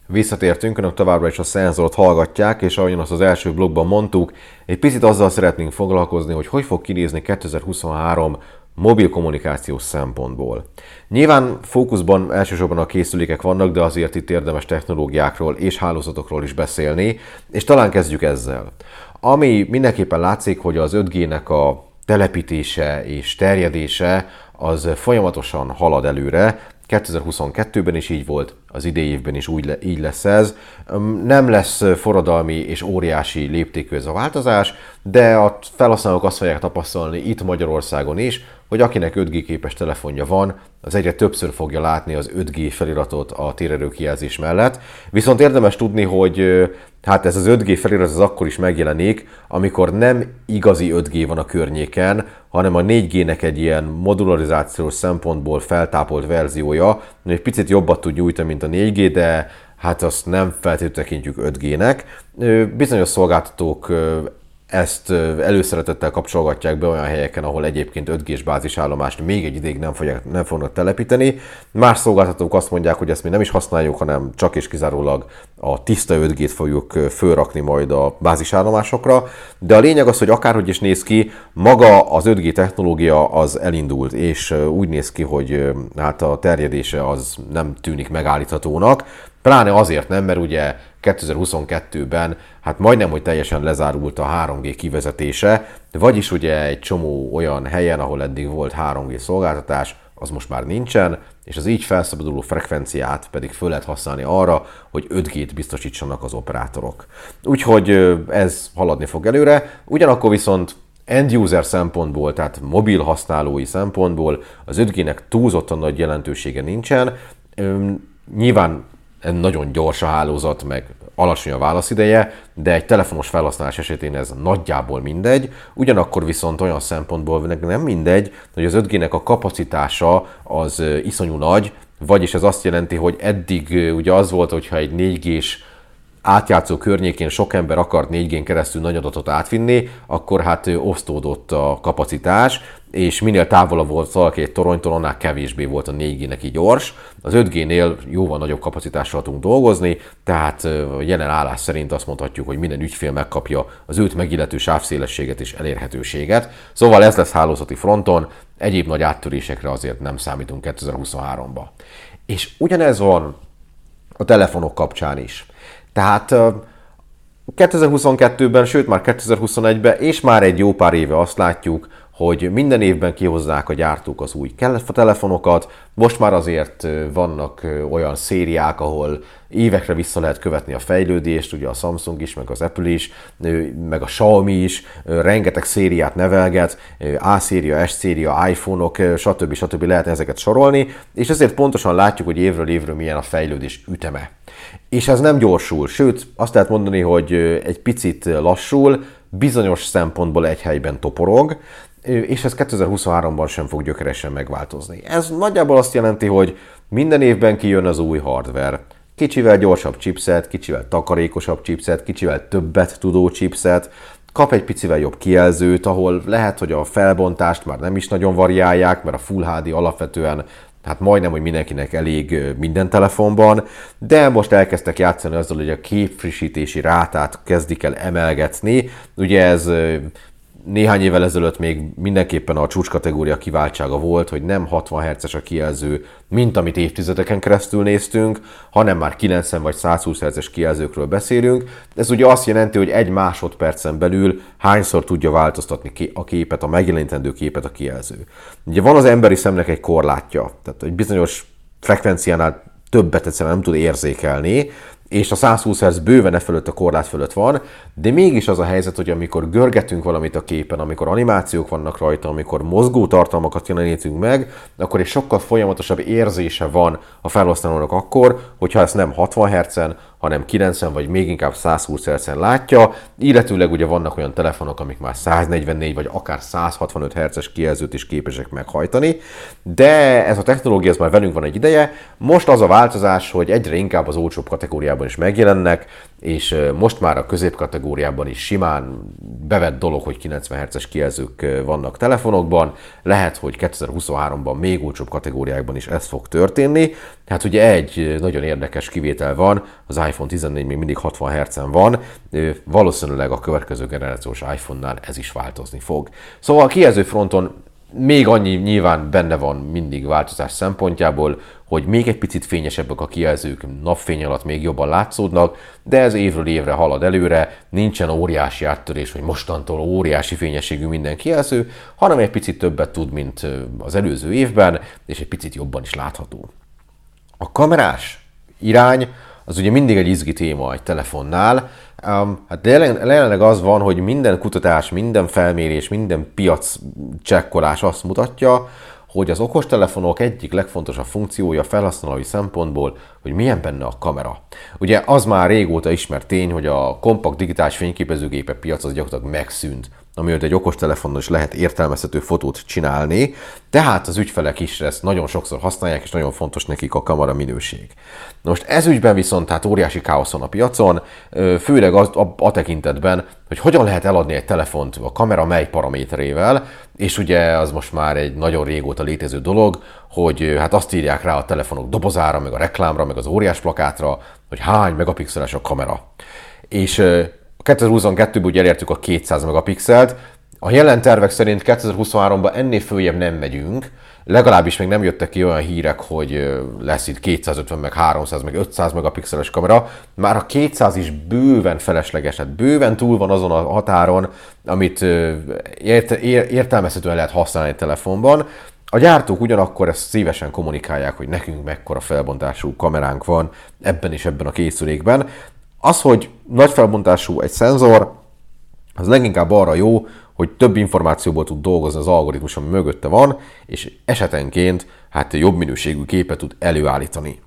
Visszatértünk, önök továbbra is a szenzort hallgatják, és ahogyan azt az első blogban mondtuk, egy picit azzal szeretnénk foglalkozni, hogy fog kinézni 2023 mobil kommunikációs szempontból. Nyilván fókuszban elsősorban a készülékek vannak, de azért itt érdemes technológiákról és hálózatokról is beszélni, és talán kezdjük ezzel. Ami mindenképpen látszik, hogy az 5G-nek a telepítése és terjedése az folyamatosan halad előre. 2022-ben is így volt, az idei évben is így lesz ez. Nem lesz forradalmi és óriási léptékű ez a változás, de a felhasználók azt fogják tapasztalni itt Magyarországon is, hogy akinek 5G képes telefonja van, az egyre többször fogja látni az 5G feliratot a térerő kijelzés mellett. Viszont érdemes tudni, hogy hát ez az 5G felirat az akkor is megjelenik, amikor nem igazi 5G van a környéken, hanem a 4G-nek egy ilyen modularizációs szempontból feltápolt verziója, hogy egy picit jobbat tud nyújtani, mint a 4G, de hát azt nem feltétlenül tekintjük 5G-nek. Bizonyos szolgáltatók ezt előszeretettel kapcsolgatják be olyan helyeken, ahol egyébként 5G-s bázisállomást még egy ideig nem fognak telepíteni. Más szolgáltatók azt mondják, hogy ezt mi nem is használjuk, hanem csak és kizárólag a tiszta 5G-t fogjuk fölrakni majd a bázisállomásokra. De a lényeg az, hogy akárhogy is néz ki, maga az 5G technológia az elindult, és úgy néz ki, hogy hát a terjedése az nem tűnik megállíthatónak. Pláne azért nem, mert ugye 2022-ben hát majdnem, hogy teljesen lezárult a 3G kivezetése, vagyis ugye egy csomó olyan helyen, ahol eddig volt 3G szolgáltatás, az most már nincsen, és az így felszabaduló frekvenciát pedig föl lehet használni arra, hogy 5G-t biztosítsanak az operátorok. Úgyhogy ez haladni fog előre, ugyanakkor viszont end-user szempontból, tehát mobil használói szempontból az 5G-nek túlzottan nagy jelentősége nincsen. Nyilván nagyon gyors a hálózat, meg alacsony a válaszideje, de egy telefonos felhasználás esetén ez nagyjából mindegy. Ugyanakkor viszont olyan szempontból nem mindegy, hogy az 5G-nek a kapacitása az iszonyú nagy, vagyis ez azt jelenti, hogy eddig ugye az volt, hogyha egy 4G-s átjátszó környékén sok ember akart 4G-n keresztül nagy adatot átvinni, akkor hát osztódott a kapacitás, és minél távolabb volt valaki egy toronytól, annál kevésbé volt a 4G neki gyors. Az 5G-nél jóval nagyobb kapacitással tudunk dolgozni, tehát jelen állás szerint azt mondhatjuk, hogy minden ügyfél megkapja az őt megillető sávszélességet és elérhetőséget. Szóval ez lesz hálózati fronton, egyéb nagy áttörésekre azért nem számítunk 2023-ba. És ugyanez van a telefonok kapcsán is. Tehát 2022-ben, sőt már 2021-ben, és már egy jó pár éve azt látjuk, hogy minden évben kihozzák a gyártók az új telefonokat. Most már azért vannak olyan szériák, ahol évekre vissza lehet követni a fejlődést, ugye a Samsung is, meg az Apple is, meg a Xiaomi is, rengeteg szériát nevelget, A-széria, S-széria, iPhone-ok, stb. Lehet ezeket sorolni, és ezért pontosan látjuk, hogy évről évről milyen a fejlődés üteme. És ez nem gyorsul, sőt azt lehet mondani, hogy egy picit lassul, bizonyos szempontból egy helyben toporog, és ez 2023-ban sem fog gyökeresen megváltozni. Ez nagyjából azt jelenti, hogy minden évben kijön az új hardware. Kicsivel gyorsabb chipset, kicsivel takarékosabb chipset, kicsivel többet tudó chipset, kap egy picivel jobb kijelzőt, ahol lehet, hogy a felbontást már nem is nagyon variálják, mert a Full HD alapvetően hát majdnem, hogy mindenkinek elég minden telefonban, de most elkezdtek játszani azzal, hogy a képfrissítési rátát kezdik el emelgetni. Ugye ez néhány évvel ezelőtt még mindenképpen a csúcskategória kiváltsága volt, hogy nem 60 Hz-es a kijelző, mint amit évtizedeken keresztül néztünk, hanem már 90 vagy 120 Hz-es kijelzőkről beszélünk. Ez ugye azt jelenti, hogy egy másodpercen belül hányszor tudja változtatni a képet, a megjelenítendő képet a kijelző. Ugye van az emberi szemnek egy korlátja, tehát egy bizonyos frekvenciánál többet egyszerűen nem tud érzékelni, és a 120 Hz bőven e fölött a korlát fölött van, de mégis az a helyzet, hogy amikor görgetünk valamit a képen, amikor animációk vannak rajta, amikor mozgó tartalmakat jelenítünk meg, akkor egy sokkal folyamatosabb érzése van a felhasználónak akkor, hogyha ezt nem 60 Hz-en, hanem 90 vagy még inkább 120 Hz-en látja, illetőleg ugye vannak olyan telefonok, amik már 144 vagy akár 165 Hz-es kijelzőt is képesek meghajtani, de ez a technológia ez már velünk van egy ideje. Most az a változás, hogy egyre inkább az olcsóbb kategóriában is megjelennek, és most már a középkategóriában is simán bevett dolog, hogy 90 Hz-es kijelzők vannak telefonokban. Lehet, hogy 2023-ban még olcsóbb kategóriákban is ez fog történni. Hát ugye egy nagyon érdekes kivétel van, az iPhone 14 még mindig 60 Hz-en van, valószínűleg a következő generációs iPhone-nál ez is változni fog. Szóval a kijelző fronton még annyi nyilván benne van mindig változás szempontjából, hogy még egy picit fényesebbek a kijelzők, napfény alatt még jobban látszódnak, de ez évről évre halad előre, nincsen óriási áttörés, hogy mostantól óriási fényességű minden kijelző, hanem egy picit többet tud, mint az előző évben, és egy picit jobban is látható. A kamerás irány az ugye mindig egy izgi téma egy telefonnál. Hát jelenleg az van, hogy minden kutatás, minden felmérés, minden piac csekkolás azt mutatja, hogy az okostelefonok egyik legfontosabb funkciója felhasználói szempontból, hogy milyen benne a kamera. Ugye az már régóta ismert tény, hogy a kompakt digitális fényképezőgépek piac az gyakorlatilag megszűnt, amiért egy okostelefonon is lehet értelmezhető fotót csinálni, tehát az ügyfelek is ezt nagyon sokszor használják, és nagyon fontos nekik a kamera minőség. Most ez ügyben viszont hát óriási káosz van a piacon, főleg a tekintetben, hogy hogyan lehet eladni egy telefont a kamera mely paraméterével, és ugye az most már egy nagyon régóta létező dolog, hogy hát azt írják rá a telefonok dobozára, meg a reklámra, meg az óriás plakátra, hogy hány megapixeles a kamera. És 2022-ben ugye elértük a 200 megapixelt, a jelen tervek szerint 2023-ban ennél följebb nem megyünk, legalábbis még nem jöttek ki olyan hírek, hogy lesz itt 250, meg 300, meg 500 megapixeles kamera. Már a 200 is bőven felesleges, tehát bőven túl van azon a határon, amit értelmezhetően lehet használni egy telefonban. A gyártók ugyanakkor ezt szívesen kommunikálják, hogy nekünk mekkora felbontású kameránk van ebben és ebben a készülékben. Az, hogy nagy felbontású egy szenzor, az leginkább arra jó, hogy több információból tud dolgozni az algoritmus, ami mögötte van, és esetenként hát jobb minőségű képet tud előállítani.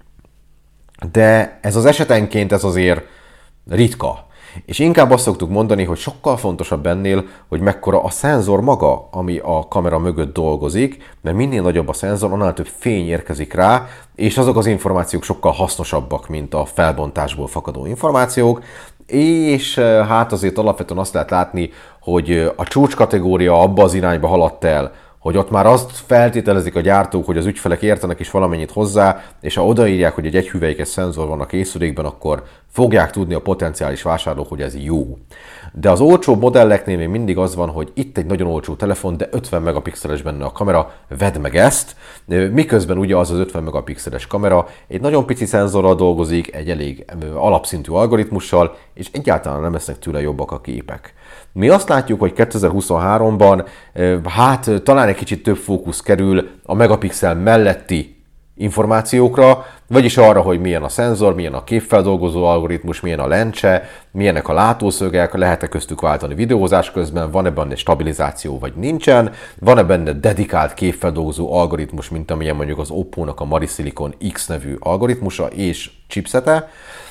De ez az esetenként ez azért ritka. És inkább azt szoktuk mondani, hogy sokkal fontosabb ennél, hogy mekkora a szenzor maga, ami a kamera mögött dolgozik, mert minél nagyobb a szenzor, annál több fény érkezik rá, és azok az információk sokkal hasznosabbak, mint a felbontásból fakadó információk, és hát azért alapvetően azt lehet látni, hogy a csúcskategória abba az irányba haladt el, hogy ott már azt feltételezik a gyártók, hogy az ügyfelek értenek is valamennyit hozzá, és ha odaírják, hogy egy egyhüvelykes szenzor van a készülékben, akkor fogják tudni a potenciális vásárlók, hogy ez jó. De az olcsóbb modelleknél még mindig az van, hogy itt egy nagyon olcsó telefon, de 50 megapixeles benne a kamera, vedd meg ezt, miközben ugye az 50 megapixeles kamera egy nagyon pici szenzorral dolgozik, egy elég alapszintű algoritmussal, és egyáltalán nem lesznek tőle jobbak a képek. Mi azt látjuk, hogy 2023-ban hát talán egy kicsit több fókusz kerül a megapixel melletti információkra, vagyis arra, hogy milyen a szenzor, milyen a képfeldolgozó algoritmus, milyen a lencse, milyenek a látószögek, lehet-e köztük váltani videózás közben, van-e benne stabilizáció, vagy nincsen, van-e benne dedikált képfeldolgozó algoritmus, mint amilyen mondjuk az Oppo-nak a Marisilicon X nevű algoritmusa és chipsete,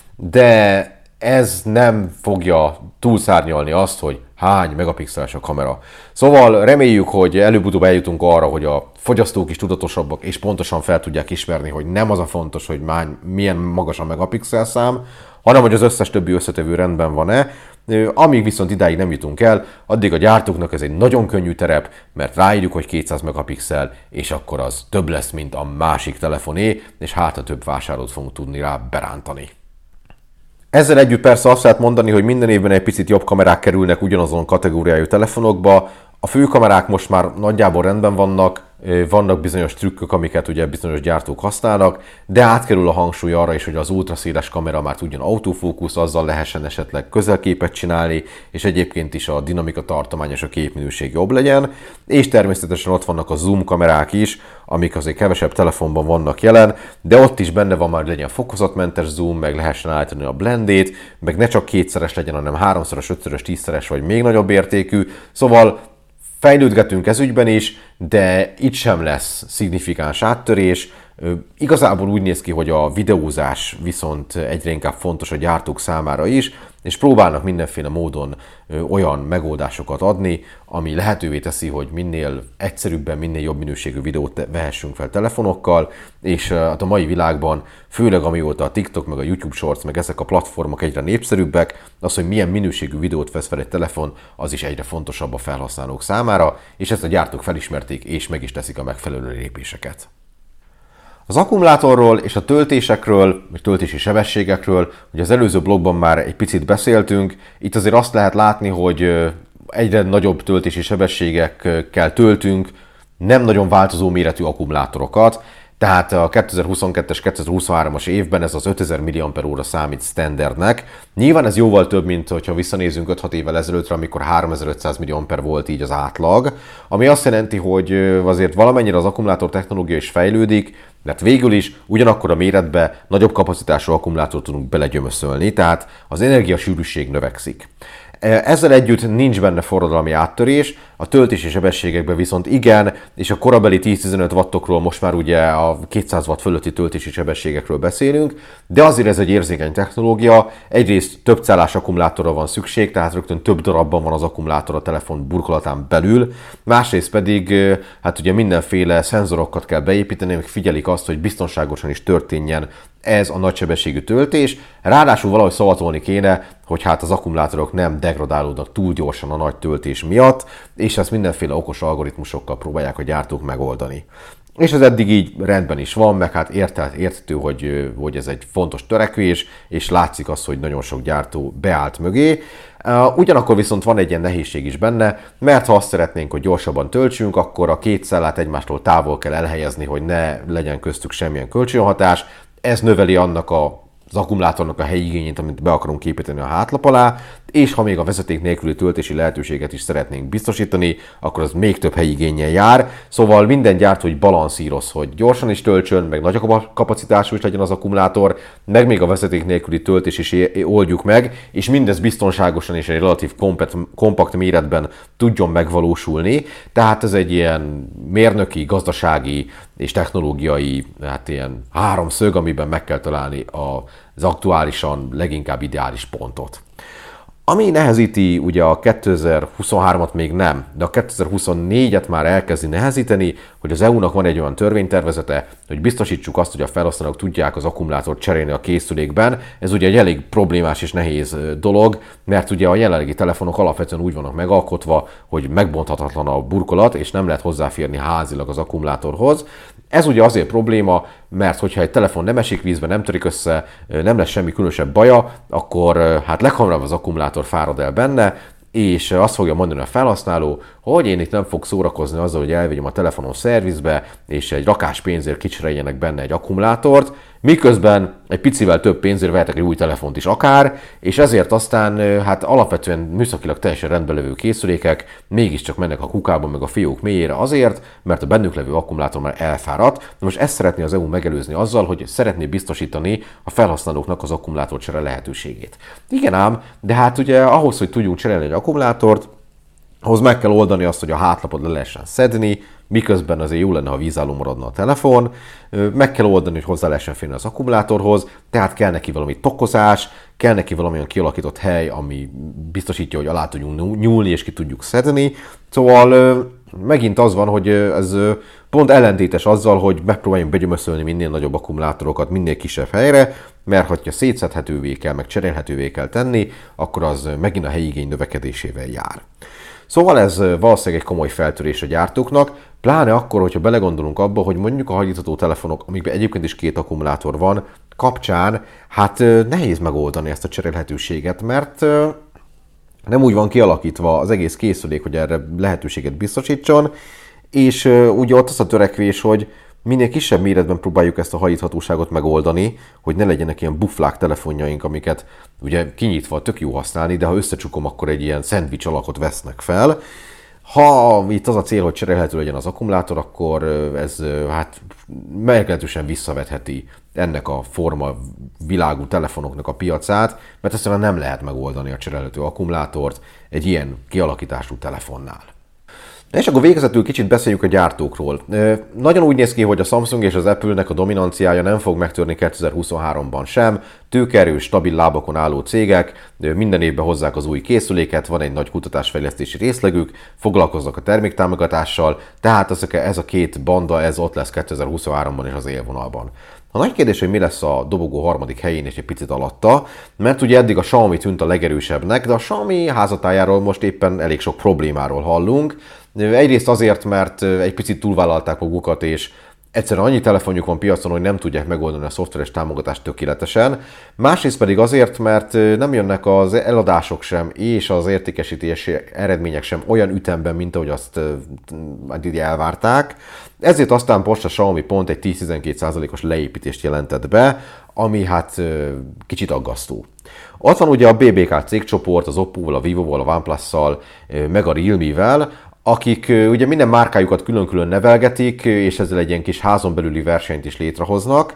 de ez nem fogja túlszárnyalni azt, hogy hány megapixeles a kamera. Szóval reméljük, hogy előbb-utóbb eljutunk arra, hogy a fogyasztók is tudatosabbak, és pontosan fel tudják ismerni, hogy nem az a fontos, hogy milyen magas a megapixel szám, hanem hogy az összes többi összetevő rendben van-e. Amíg viszont idáig nem jutunk el, addig a gyártóknak ez egy nagyon könnyű terep, mert ráírjuk, hogy 200 megapixel, és akkor az több lesz, mint a másik telefoné, és hát a több vásárlót fogunk tudni rá berántani. Ezzel együtt persze azt lehet mondani, hogy minden évben egy picit jobb kamerák kerülnek ugyanazon kategóriájú telefonokba. A főkamerák most már nagyjából rendben vannak bizonyos trükkök, amiket ugye bizonyos gyártók használnak, de átkerül a hangsúly arra is, hogy az ultraszéles kamera már tudjon autofókusz, azzal lehessen esetleg közelképet csinálni, és egyébként is a dinamika tartomány és a képminőség jobb legyen, és természetesen ott vannak a zoom kamerák is, amik azért kevesebb telefonban vannak jelen, de ott is benne van már, hogy legyen fokozatmentes zoom, meg lehessen állítani a blendét, meg ne csak kétszeres legyen, hanem háromszoros, ötszörös, tízszeres vagy még nagyobb értékű, szóval fejlődgetünk ez ügyben is, de itt sem lesz szignifikáns áttörés. Igazából úgy néz ki, hogy a videózás viszont egyre inkább fontos a gyártók számára is, és próbálnak mindenféle módon olyan megoldásokat adni, ami lehetővé teszi, hogy minél egyszerűbben, minél jobb minőségű videót vehessünk fel telefonokkal, és a mai világban, főleg amióta a TikTok, meg a YouTube Shorts, meg ezek a platformok egyre népszerűbbek, az, hogy milyen minőségű videót vesz fel egy telefon, az is egyre fontosabb a felhasználók számára, és ezt a gyártók felismerték, és meg is teszik a megfelelő lépéseket. Az akkumulátorról és a töltésekről, vagy töltési sebességekről, ugye az előző blogban már egy picit beszéltünk, itt azért azt lehet látni, hogy egyre nagyobb töltési sebességekkel töltünk, nem nagyon változó méretű akkumulátorokat, tehát a 2022-es, 2023-as évben ez az 5000 mAh számít standardnek. Nyilván ez jóval több, mint hogyha visszanézünk 5-6 évvel ezelőttre, amikor 3500 mAh volt így az átlag, ami azt jelenti, hogy azért valamennyire az akkumulátor technológia is fejlődik, mert végül is ugyanakkor a méretbe nagyobb kapacitású akkumulátort tudunk belegyömöszölni, tehát az energiasűrűség növekszik. Ezzel együtt nincs benne forradalmi áttörés, a töltési sebességekben viszont igen, és a korabeli 10-15 wattokról most már ugye a 200 watt fölötti töltési sebességekről beszélünk, de azért ez egy érzékeny technológia, egyrészt több cellás akkumulátorra van szükség, tehát rögtön több darabban van az akkumulátor a telefon burkolatán belül, másrészt pedig hát ugye mindenféle szenzorokat kell beépíteni, amik figyelik azt, hogy biztonságosan is történjen ez a nagysebességű töltés, ráadásul valahogy szavatolni kéne, hogy hát az akkumulátorok nem degradálódnak túl gyorsan a nagy töltés miatt, és ezt mindenféle okos algoritmusokkal próbálják a gyártók megoldani. És ez eddig így rendben is van, meg hát érthető, hogy ez egy fontos törekvés, és látszik az, hogy nagyon sok gyártó beállt mögé. Ugyanakkor viszont van egy ilyen nehézség is benne, mert ha azt szeretnénk, hogy gyorsabban töltsünk, akkor a két cellát egymástól távol kell elhelyezni, hogy ne legyen köztük semmilyen kölcsönhatás. Ez növeli annak az akkumulátornak a helyi igényét, amit be akarunk építeni a hátlap alá, és ha még a vezeték nélküli töltési lehetőséget is szeretnénk biztosítani, akkor az még több helyi igénnyel jár. Szóval minden gyártó hogy balanszíroz, hogy gyorsan is töltsön, meg nagy kapacitású is legyen az akkumulátor, meg még a vezeték nélküli töltés is oldjuk meg, és mindez biztonságosan és egy relatív kompakt méretben tudjon megvalósulni. Tehát ez egy ilyen mérnöki, gazdasági és technológiai hát ilyen háromszög, amiben meg kell találni az aktuálisan leginkább ideális pontot. Ami nehezíti ugye a 2023-at még nem, de a 2024-et már elkezdi nehezíteni, hogy az EU-nak van egy olyan törvénytervezete, hogy biztosítsuk azt, hogy a felhasználók tudják az akkumulátort cserélni a készülékben. Ez ugye egy elég problémás és nehéz dolog, mert ugye a jelenlegi telefonok alapvetően úgy vannak megalkotva, hogy megbonthatatlan a burkolat, és nem lehet hozzáférni házilag az akkumulátorhoz. Ez ugye azért probléma, mert hogyha egy telefon nem esik vízbe, nem törik össze, nem lesz semmi különösebb baja, akkor hát leghamarabb az akkumulátor fárad el benne, és azt fogja mondani a felhasználó, hogy én itt nem fog szórakozni azzal, hogy elvigyem a telefonon szervizbe, és egy rakás pénzért kicseréljenek benne egy akkumulátort, miközben egy picivel több pénzért vehetek egy új telefont is akár, és ezért aztán hát alapvetően műszakilag teljesen rendben levő készülékek mégiscsak mennek a kukába meg a fiók mélyére azért, mert a bennük levő akkumulátor már elfáradt. Most ezt szeretné az EU megelőzni azzal, hogy szeretné biztosítani a felhasználóknak az akkumulátorcsere lehetőségét. Igen ám, de hát ugye ahhoz, hogy tudjunk cserélni egy akkumulátort, ahhoz meg kell oldani azt, hogy a hátlapot le lehessen szedni, miközben azért jó lenne, ha vízálló maradna a telefon, meg kell oldani, hogy hozzá lehessen férni az akkumulátorhoz, tehát kell neki valami tokozás, kell neki valamilyen kialakított hely, ami biztosítja, hogy alá tudjunk nyúlni és ki tudjuk szedni. Szóval megint az van, hogy ez pont ellentétes azzal, hogy megpróbáljunk begyömöszölni minél nagyobb akkumulátorokat minél kisebb helyre, mert ha szétszedhetővé kell, meg cserélhetővé kell tenni, akkor az megint a helyi igény növekedésével jár. Szóval ez valószínűleg egy komoly feltörés a gyártóknak, pláne akkor, hogyha belegondolunk abba, hogy mondjuk a hajlítható telefonok, amikben egyébként is két akkumulátor van, kapcsán, hát nehéz megoldani ezt a cserélhetőséget, mert nem úgy van kialakítva az egész készülék, hogy erre lehetőséget biztosítson, és ugye ott az a törekvés, hogy minél kisebb méretben próbáljuk ezt a hajíthatóságot megoldani, hogy ne legyenek ilyen buflák telefonjaink, amiket ugye kinyitva tök jó használni, de ha összecsukom, akkor egy ilyen szendvics alakot vesznek fel. Ha itt az a cél, hogy cserélhető legyen az akkumulátor, akkor ez hát meglehetősen visszavetheti ennek a forma világú telefonoknak a piacát, mert egyszerűen nem lehet megoldani a cserélhető akkumulátort egy ilyen kialakítású telefonnál. És akkor végezetül kicsit beszéljünk a gyártókról. Nagyon úgy néz ki, hogy a Samsung és az Apple-nek a dominanciája nem fog megtörni 2023-ban sem. Tőkeerős, stabil lábakon álló cégek, minden évben hozzák az új készüléket, van egy nagy kutatásfejlesztési részlegük, foglalkoznak a terméktámogatással, tehát ez a két banda ez ott lesz 2023-ban és az élvonalban. A nagy kérdés, hogy mi lesz a dobogó harmadik helyén és egy picit alatta, mert ugye eddig a Xiaomi tűnt a legerősebbnek, de a Xiaomi házatájáról most éppen elég sok problémáról hallunk. Egyrészt azért, mert egy picit túlvállalták magukat, és egyszerűen annyi telefonjuk van piacon, hogy nem tudják megoldani a szoftveres támogatást tökéletesen. Másrészt pedig azért, mert nem jönnek az eladások sem, és az értékesítési eredmények sem olyan ütemben, mint ahogy azt elvárták. Ezért aztán most a Xiaomi pont egy 10-12%-os leépítést jelentett be, ami hát kicsit aggasztó. Ott van ugye a BBK cégcsoport, az Oppo-val, a Vivo-val, a OnePlus-szal, meg a Realme-vel, akik ugye minden márkájukat külön-külön nevelgetik, és ezzel egy ilyen kis házon belüli versenyt is létrehoznak,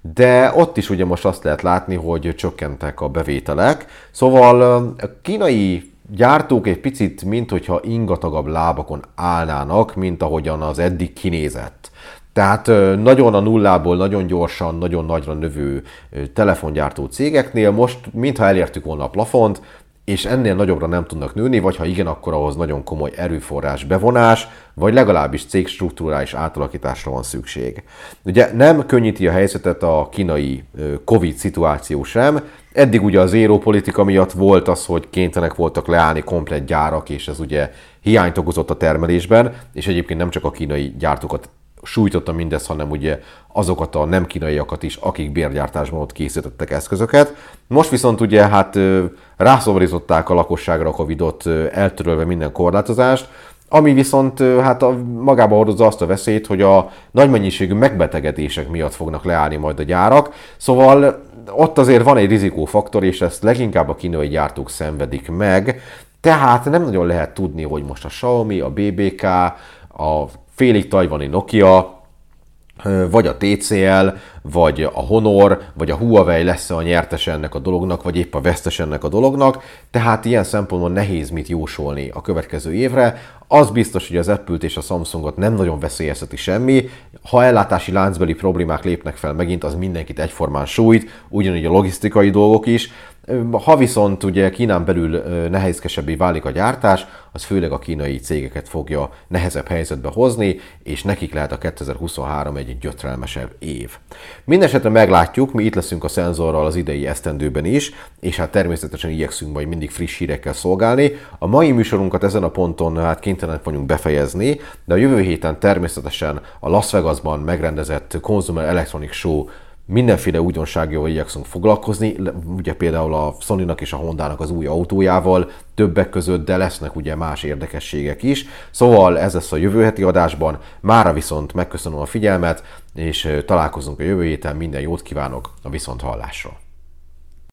de ott is ugye most azt lehet látni, hogy csökkentek a bevételek. Szóval a kínai gyártók egy picit, minthogyha ingatagabb lábakon állnának, mint ahogyan az eddig kinézett. Tehát nagyon a nullából, nagyon gyorsan, nagyon nagyra növő telefongyártó cégeknél most mintha elértük volna a plafont, és ennél nagyobbra nem tudnak nőni, vagy ha igen, akkor ahhoz nagyon komoly erőforrás bevonás, vagy legalábbis cégstruktúrális átalakításra van szükség. Ugye nem könnyíti a helyzetet a kínai Covid szituáció sem. Eddig ugye az zéró politika miatt volt az, hogy kénytelenek voltak leállni komplett gyárak, és ez ugye hiányt okozott a termelésben, és egyébként nem csak a kínai gyártókat sújtotta mindez, hanem ugye azokat a nem kínaiakat is, akik bérgyártásban ott készítettek eszközöket. Most viszont ugye hát rászomorították a lakosságra a Covidot, eltörölve minden korlátozást, ami viszont hát magába hordozza azt a veszélyt, hogy a nagy mennyiségű megbetegedések miatt fognak leállni majd a gyárak. Szóval ott azért van egy rizikófaktor, és ezt leginkább a kínai gyártók szenvedik meg. Tehát nem nagyon lehet tudni, hogy most a Xiaomi, a BBK, a félig tajvani Nokia, vagy a TCL, vagy a Honor, vagy a Huawei lesz a nyertes ennek a dolognak, vagy épp a vesztes ennek a dolognak, tehát ilyen szempontból nehéz mit jósolni a következő évre. Az biztos, hogy az Apple-t és a Samsungot nem nagyon veszélyezteti semmi. Ha ellátási láncbeli problémák lépnek fel megint, az mindenkit egyformán sújt, ugyanígy a logisztikai dolgok is. Ha viszont ugye Kínán belül nehézkesebbé válik a gyártás, az főleg a kínai cégeket fogja nehezebb helyzetbe hozni, és nekik lehet a 2023 egy gyötrelmesebb év. Mindenesetre meglátjuk, mi itt leszünk a szenzorral az idei esztendőben is, és hát természetesen igyekszünk majd mindig friss hírekkel szolgálni. A mai műsorunkat ezen a ponton hát kénytelenek vagyunk befejezni, de a jövő héten természetesen a Las Vegasban megrendezett Consumer Electronics Show mindenféle újdonsággal igyekszünk foglalkozni, ugye például a Sony-nak és a Hondának az új autójával többek között, de lesznek ugye más érdekességek is. Szóval ez lesz a jövő heti adásban, mára viszont megköszönöm a figyelmet, és találkozunk a jövő héten, minden jót kívánok a viszonthallásra.